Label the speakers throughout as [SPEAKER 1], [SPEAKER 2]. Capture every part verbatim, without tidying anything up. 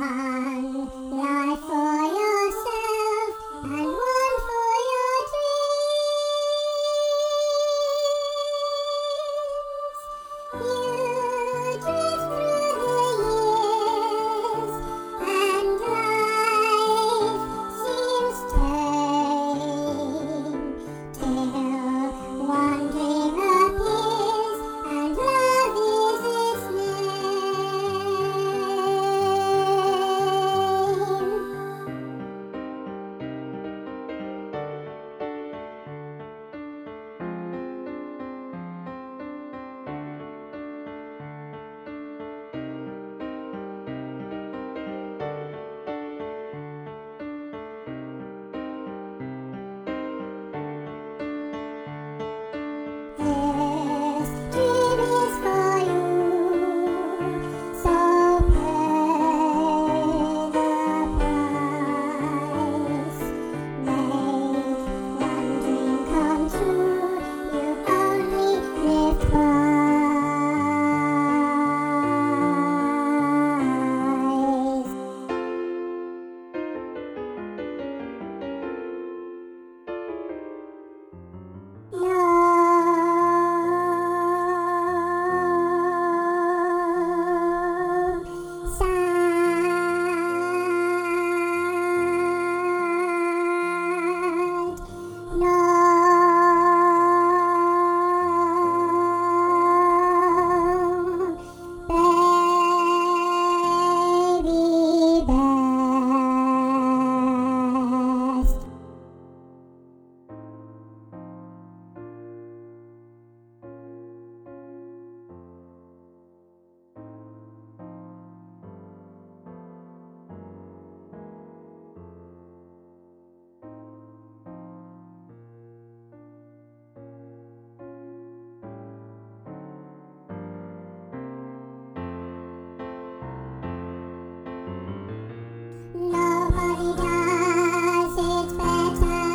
[SPEAKER 1] One life for yourself and one for your dreams. You drift through the years and life seems tame till one dream appears and love is its name. This dream is for you, so pay the price. Make one dream come true, you only live twice. Nobody does it better.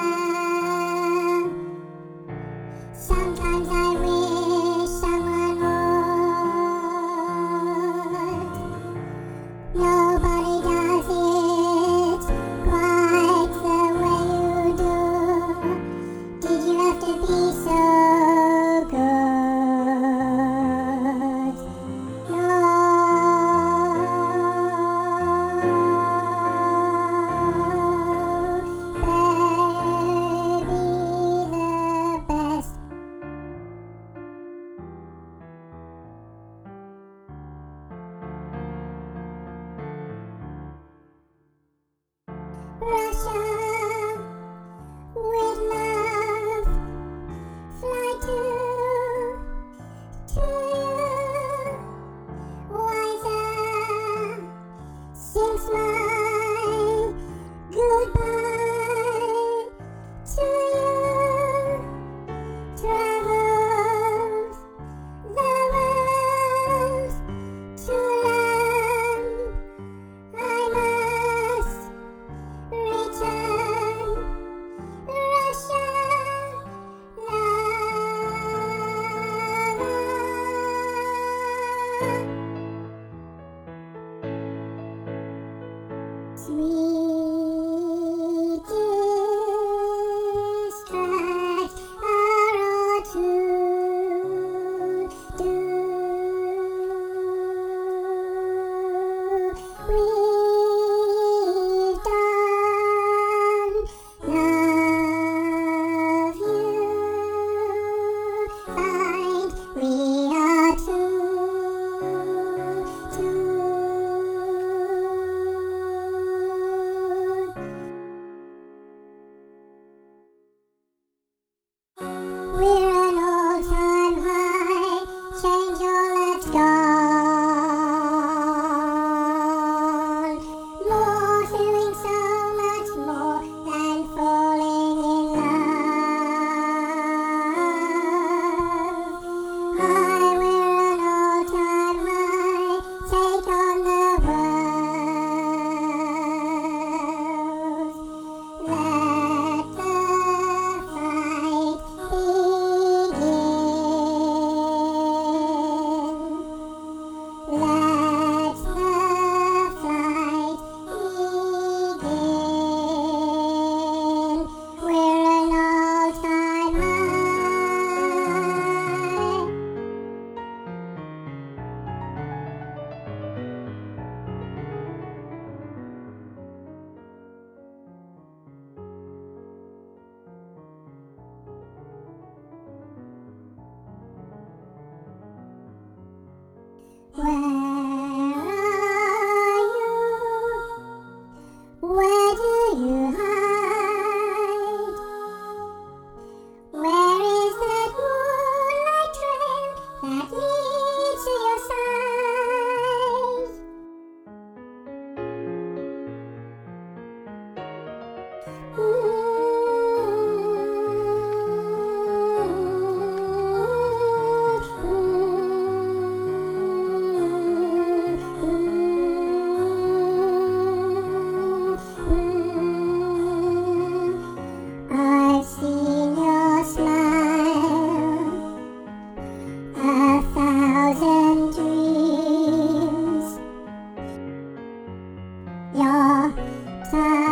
[SPEAKER 1] Sometimes I wish someone would. Nobody does it quite the way you do. Did you have to be so good? Russia with love, fly to, to you, wiser, sings my goodbye to you, travels the world to learn I must return, Russia, love. Sweet distracts are all to do. We've done love you, find we are two, two. Where are you? Where do you hide? Where is that moonlight trail that leads to your side? I've seen your smile, a thousand dreams. Your time